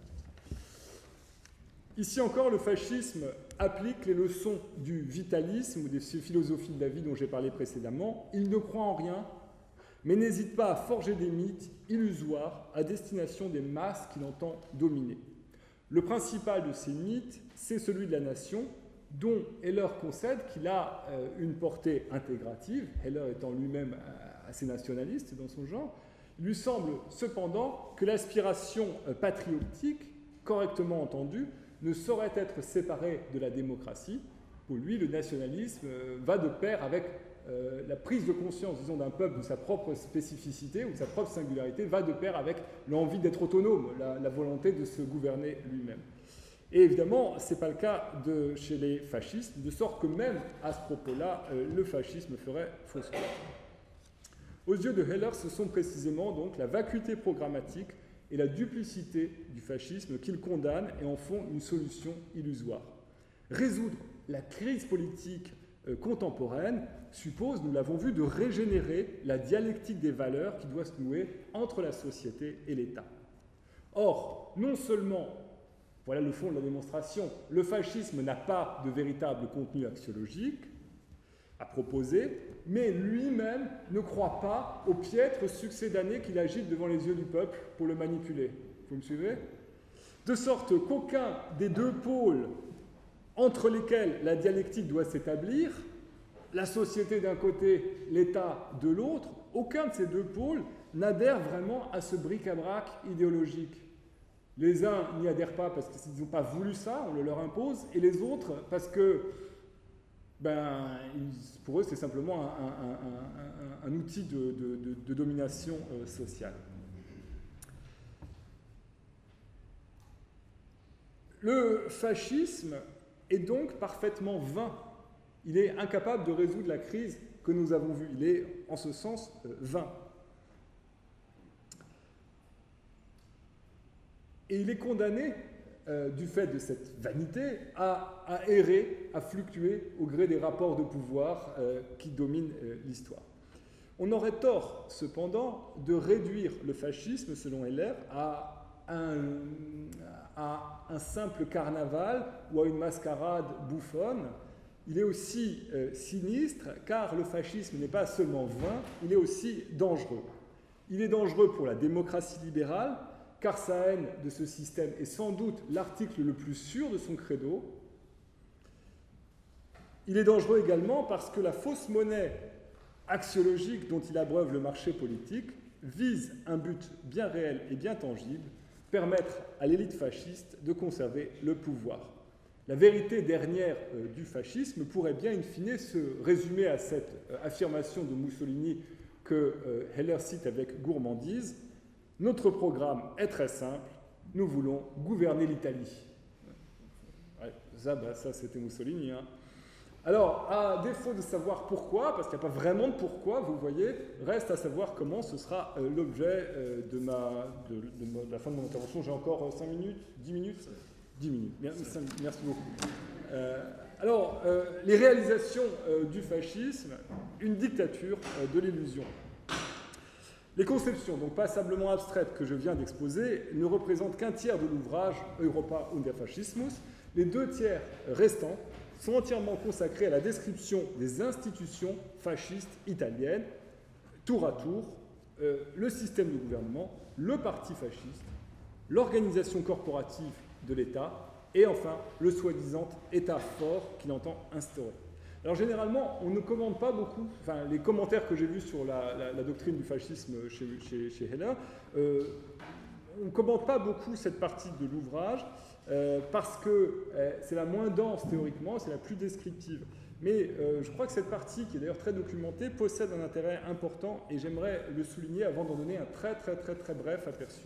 Ici encore, le fascisme applique les leçons du vitalisme ou des philosophies de la vie dont j'ai parlé précédemment. Il ne croit en rien, mais n'hésite pas à forger des mythes illusoires à destination des masses qu'il entend dominer. Le principal de ces mythes, c'est celui de la nation, dont Heller concède qu'il a euh, une portée intégrative, Heller étant lui-même euh, assez nationaliste dans son genre. Il lui semble cependant que l'aspiration euh, patriotique, correctement entendue, ne saurait être séparée de la démocratie. Pour lui, le nationalisme euh, va de pair avec Euh, la prise de conscience, disons, d'un peuple de sa propre spécificité ou de sa propre singularité va de pair avec l'envie d'être autonome, la, la volonté de se gouverner lui-même. Et évidemment, ce n'est pas le cas de, chez les fascistes, de sorte que même à ce propos-là, euh, le fascisme ferait fausse foi. Aux yeux de Heller, ce sont précisément donc la vacuité programmatique et la duplicité du fascisme qu'il condamne et en font une solution illusoire. Résoudre la crise politique euh, contemporaine suppose, nous l'avons vu, de régénérer la dialectique des valeurs qui doit se nouer entre la société et l'État. Or, non seulement, voilà le fond de la démonstration, le fascisme n'a pas de véritable contenu axiologique à proposer, mais lui-même ne croit pas au piètre succès d'années qu'il agite devant les yeux du peuple pour le manipuler. Vous me suivez ? De sorte qu'aucun des deux pôles entre lesquels la dialectique doit s'établir, la société d'un côté, l'État de l'autre, aucun de ces deux pôles n'adhère vraiment à ce bric-à-brac idéologique. Les uns n'y adhèrent pas parce qu'ils n'ont pas voulu ça, on le leur impose, et les autres parce que, ben, pour eux, c'est simplement un, un, un, un, un outil de, de, de, de domination euh, sociale. Le fascisme est donc parfaitement vain. Il est incapable de résoudre la crise que nous avons vue. Il est, en ce sens, euh, vain. Et il est condamné, euh, du fait de cette vanité, à, à errer, à fluctuer au gré des rapports de pouvoir euh, qui dominent euh, l'histoire. On aurait tort, cependant, de réduire le fascisme, selon Heller, à un, à un simple carnaval ou à une mascarade bouffonne. Il est aussi euh, sinistre, car le fascisme n'est pas seulement vain, il est aussi dangereux. Il est dangereux pour la démocratie libérale, car sa haine de ce système est sans doute l'article le plus sûr de son credo. Il est dangereux également parce que la fausse monnaie axiologique dont il abreuve le marché politique vise un but bien réel et bien tangible, permettre à l'élite fasciste de conserver le pouvoir. La vérité dernière euh, du fascisme pourrait bien, in fine, se résumer à cette euh, affirmation de Mussolini que euh, Heller cite avec gourmandise. Notre programme est très simple, nous voulons gouverner l'Italie. Ouais, ça, bah, ça c'était Mussolini. Hein. Alors, à défaut de savoir pourquoi, parce qu'il n'y a pas vraiment de pourquoi, vous voyez, reste à savoir comment ce sera euh, l'objet euh, de, ma, de, de, ma, de la fin de mon intervention. J'ai encore euh, cinq minutes, dix minutes dix minutes, merci, merci beaucoup. Euh, alors, euh, les réalisations euh, du fascisme, une dictature euh, de l'illusion. Les conceptions, donc passablement abstraites, que je viens d'exposer, ne représentent qu'un tiers de l'ouvrage Europa und der Faschismus. Les deux tiers restants sont entièrement consacrés à la description des institutions fascistes italiennes, tour à tour, euh, le système de gouvernement, le parti fasciste, l'organisation corporative de l'État et enfin le soi-disant État fort qu'il entend instaurer. Alors généralement, on ne commente pas beaucoup, enfin les commentaires que j'ai vus sur la, la, la doctrine du fascisme chez, chez, chez Heller, euh, on ne commente pas beaucoup cette partie de l'ouvrage, Euh, parce que euh, c'est la moins dense théoriquement, c'est la plus descriptive. Mais euh, je crois que cette partie, qui est d'ailleurs très documentée, possède un intérêt important et j'aimerais le souligner avant d'en donner un très très très très bref aperçu.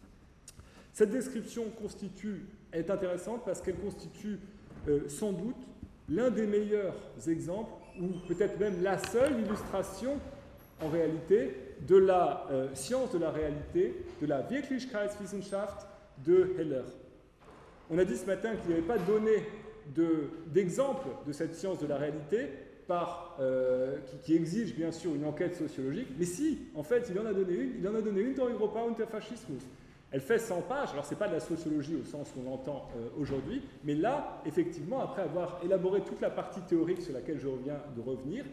Cette description constitue, est intéressante parce qu'elle constitue euh, sans doute l'un des meilleurs exemples, ou peut-être même la seule illustration en réalité, de la euh, science de la réalité, de la Wirklichkeitswissenschaft de Heller. On a dit ce matin qu'il n'y avait pas donné de, d'exemple de cette science de la réalité par, euh, qui, qui exige bien sûr une enquête sociologique, mais si, en fait, il en a donné une, il en a donné une dans Europa und der Faschismus. Elle fait cent pages, alors ce n'est pas de la sociologie au sens qu'on l'entend euh, aujourd'hui, mais là, effectivement, après avoir élaboré toute la partie théorique sur laquelle je reviens de revenir,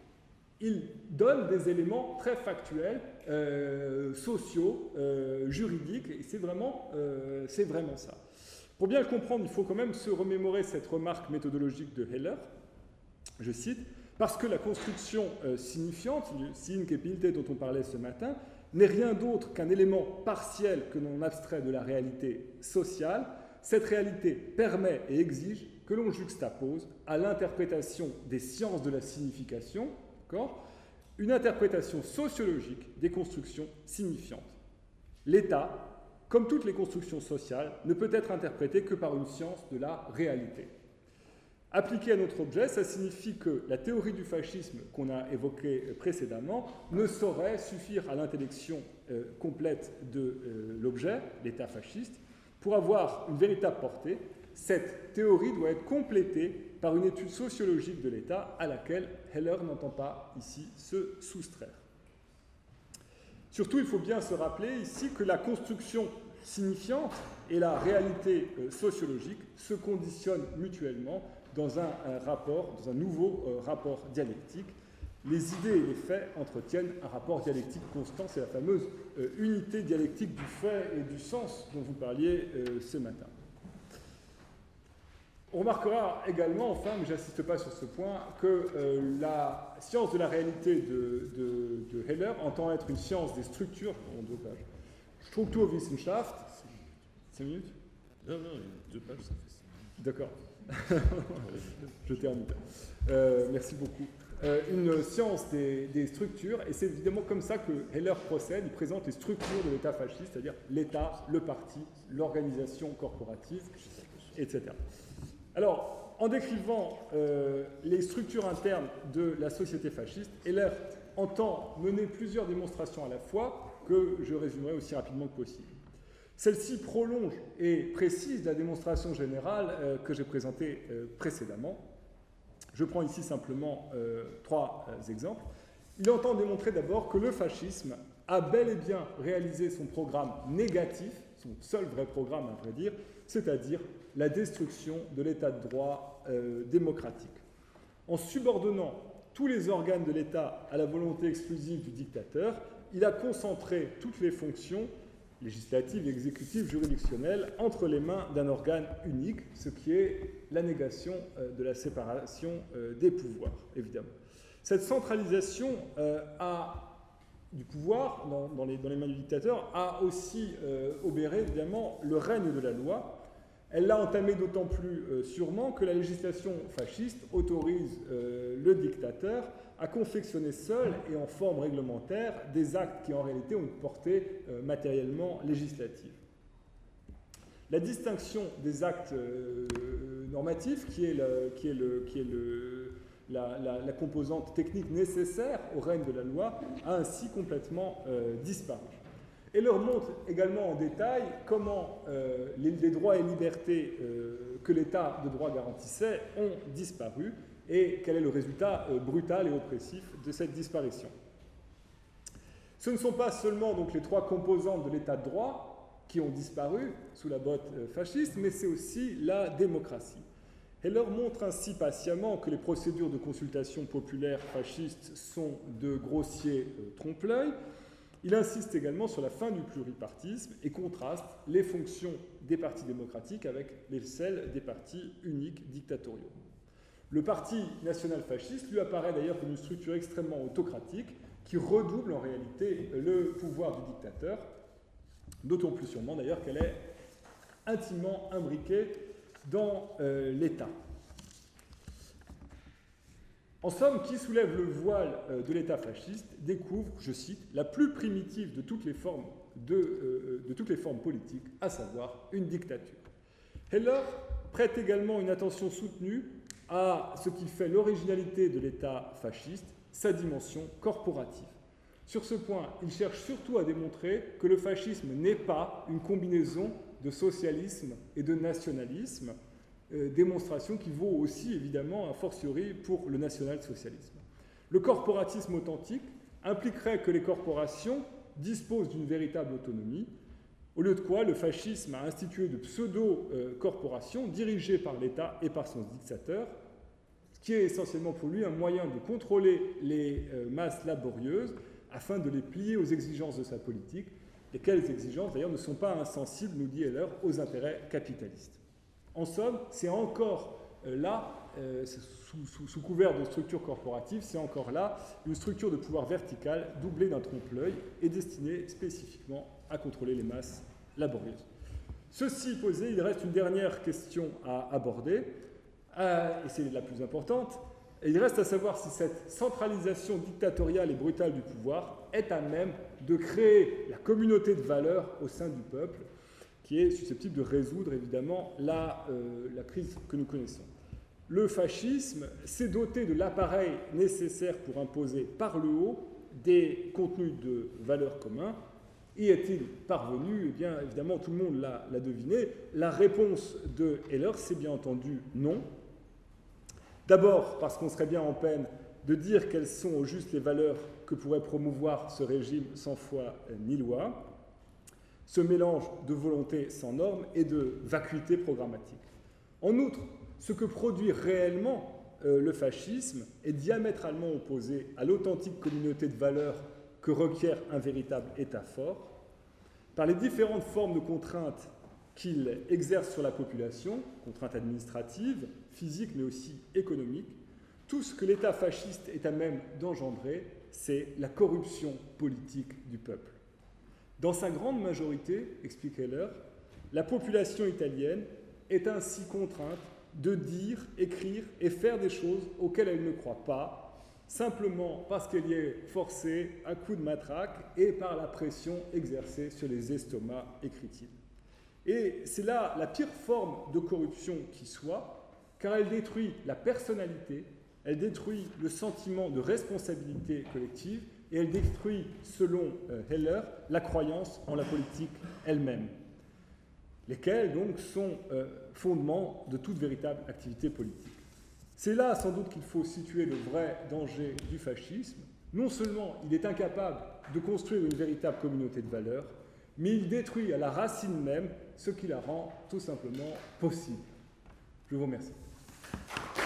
il donne des éléments très factuels, euh, sociaux, euh, juridiques, et c'est vraiment, euh, c'est vraiment ça. Pour bien le comprendre, il faut quand même se remémorer cette remarque méthodologique de Heller. Je cite, « Parce que la construction euh, signifiante, le Sinngebilde dont on parlait ce matin, n'est rien d'autre qu'un élément partiel que l'on abstrait de la réalité sociale, cette réalité permet et exige que l'on juxtapose à l'interprétation des sciences de la signification, une interprétation sociologique des constructions signifiantes. L'État, comme toutes les constructions sociales, ne peut être interprété que par une science de la réalité. Appliqué à notre objet, ça signifie que la théorie du fascisme qu'on a évoquée précédemment ne saurait suffire à l'intellection euh, complète de euh, l'objet, l'État fasciste. Pour avoir une véritable portée, cette théorie doit être complétée par une étude sociologique de l'État à laquelle Heller n'entend pas ici se soustraire. Surtout, il faut bien se rappeler ici que la construction signifiante et la réalité euh, sociologique se conditionnent mutuellement dans un, un rapport, dans un nouveau euh, rapport dialectique. Les idées et les faits entretiennent un rapport dialectique constant, c'est la fameuse euh, unité dialectique du fait et du sens dont vous parliez euh, ce matin. On remarquera également, enfin, mais je n'insiste pas sur ce point, que euh, la science de la réalité de, de, de Heller entend être une science des structures, en deux pages, Strukturwissenschaft. cinq minutes ? Non, non, deux pages, ça fait cinq minutes. D'accord. Je termine. Euh, merci beaucoup. Euh, une science des, des structures, et c'est évidemment comme ça que Heller procède. Il présente les structures de l'État fasciste, c'est-à-dire l'État, le parti, l'organisation corporative, et cetera. Alors, en décrivant euh, les structures internes de la société fasciste, Heller entend mener plusieurs démonstrations à la fois, que je résumerai aussi rapidement que possible. Celle-ci prolonge et précise la démonstration générale euh, que j'ai présentée euh, précédemment. Je prends ici simplement euh, trois euh, exemples. Il entend démontrer d'abord que le fascisme a bel et bien réalisé son programme négatif, son seul vrai programme à vrai dire, c'est-à-dire la destruction de l'état de droit euh, démocratique. En subordonnant tous les organes de l'État à la volonté exclusive du dictateur, il a concentré toutes les fonctions législatives, exécutives, juridictionnelles entre les mains d'un organe unique, ce qui est la négation euh, de la séparation euh, des pouvoirs, évidemment. Cette centralisation euh, a, du pouvoir dans, dans, les, dans les mains du dictateur a aussi euh, obéré, évidemment, le règne de la loi. Elle l'a entamé d'autant plus euh, sûrement que la législation fasciste autorise euh, le dictateur à confectionner seul et en forme réglementaire des actes qui en réalité ont une portée euh, matériellement législative. La distinction des actes euh, normatifs, qui est, le, qui est, le, qui est le, la, la, la composante technique nécessaire au règne de la loi, a ainsi complètement euh, disparu. Et leur montre également en détail comment euh, les, les droits et libertés euh, que l'État de droit garantissait ont disparu et quel est le résultat euh, brutal et oppressif de cette disparition. Ce ne sont pas seulement donc, les trois composantes de l'État de droit qui ont disparu sous la botte euh, fasciste, mais c'est aussi la démocratie. Heller montre ainsi patiemment que les procédures de consultation populaire fascistes sont de grossiers euh, trompe-l'œil. Il insiste également sur la fin du pluripartisme et contraste les fonctions des partis démocratiques avec les, celles des partis uniques dictatoriaux. Le parti national-fasciste lui apparaît d'ailleurs comme une structure extrêmement autocratique qui redouble en réalité le pouvoir du dictateur, d'autant plus sûrement d'ailleurs qu'elle est intimement imbriquée dans euh, l'État. En somme, qui soulève le voile de l'État fasciste découvre, je cite, la plus primitive de toutes les formes, de, euh, de toutes les formes politiques, à savoir une dictature. Heller prête également une attention soutenue à ce qui fait l'originalité de l'État fasciste, sa dimension corporative. Sur ce point, il cherche surtout à démontrer que le fascisme n'est pas une combinaison de socialisme et de nationalisme, Euh, démonstration qui vaut aussi évidemment a fortiori pour le national-socialisme. Le corporatisme authentique impliquerait que les corporations disposent d'une véritable autonomie, au lieu de quoi le fascisme a institué de pseudo-corporations dirigées par l'État et par son dictateur, ce qui est essentiellement pour lui un moyen de contrôler les euh, masses laborieuses afin de les plier aux exigences de sa politique, lesquelles exigences d'ailleurs ne sont pas insensibles, nous dit Heller, aux intérêts capitalistes. En somme, c'est encore euh, là, euh, sous, sous, sous couvert de structure corporative, c'est encore là une structure de pouvoir verticale doublée d'un trompe-l'œil et destinée spécifiquement à contrôler les masses laborieuses. Ceci posé, il reste une dernière question à aborder, euh, et c'est la plus importante. Et il reste à savoir si cette centralisation dictatoriale et brutale du pouvoir est à même de créer la communauté de valeurs au sein du peuple, qui est susceptible de résoudre évidemment la, euh, la crise que nous connaissons. Le fascisme s'est doté de l'appareil nécessaire pour imposer par le haut des contenus de valeurs communs. Y est-il parvenu? Eh bien, évidemment, tout le monde l'a, l'a deviné. La réponse de Heller, c'est bien entendu non. D'abord, parce qu'on serait bien en peine de dire quelles sont au juste les valeurs que pourrait promouvoir ce régime sans foi ni loi. Ce mélange de volonté sans normes et de vacuité programmatique. En outre, ce que produit réellement euh, le fascisme est diamétralement opposé à l'authentique communauté de valeurs que requiert un véritable État fort. Par les différentes formes de contraintes qu'il exerce sur la population, contraintes administratives, physiques mais aussi économiques, tout ce que l'État fasciste est à même d'engendrer, c'est la corruption politique du peuple. Dans sa grande majorité, explique Heller, la population italienne est ainsi contrainte de dire, écrire et faire des choses auxquelles elle ne croit pas, simplement parce qu'elle y est forcée à coups de matraque et par la pression exercée sur les estomacs, écrit-il. Et c'est là la pire forme de corruption qui soit, car elle détruit la personnalité, elle détruit le sentiment de responsabilité collective, et elle détruit, selon euh, Heller, la croyance en la politique elle-même, lesquelles donc sont euh, fondements de toute véritable activité politique. C'est là sans doute qu'il faut situer le vrai danger du fascisme, Non seulement il est incapable de construire une véritable communauté de valeurs, mais il détruit à la racine même ce qui la rend tout simplement possible. Je vous remercie.